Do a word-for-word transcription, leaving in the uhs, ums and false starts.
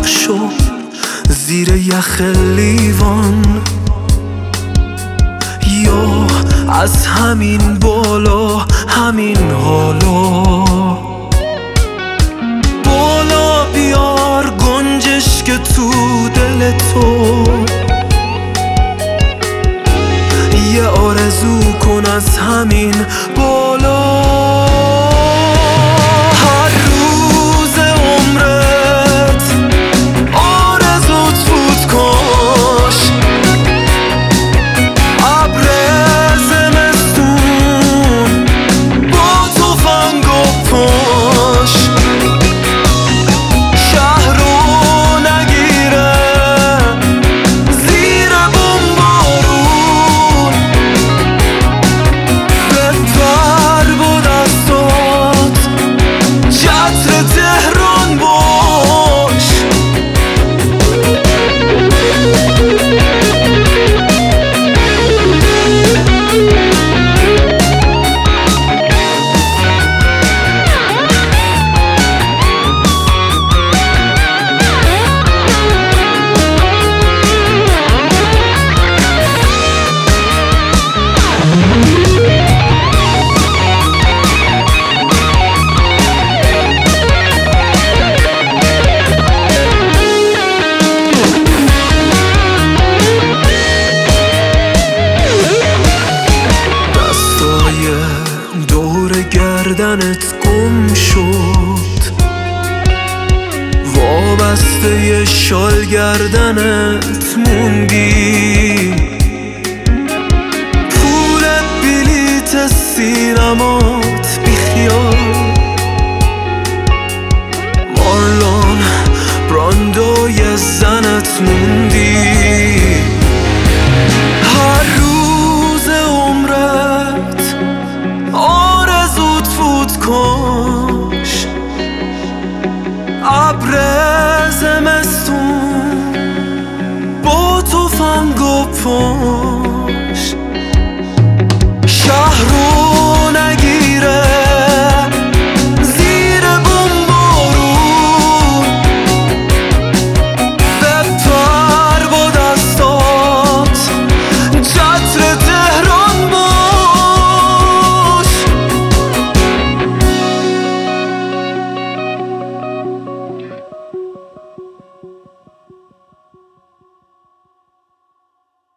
شو زیر یخ لیوان، یا از همین بالا همین حالا بالا بیار گنجش که تو دل تو، یه آرزو کن از همین بالا. هر روز عمرت آرزوت بود کاش ابر زمستون با تفنگ و پاش شهر رو نگیره زیر بمبارون، بپر با دستات چتر تهران باش. گردنت گم شد وابسته ی شال گردنت موندی، پول بلیت سینمات بیخیال، مارلون براندوی زنت موندی. هر روز عمرت آرزوت فوت کاش ابر زمستون با تفنگ و پاش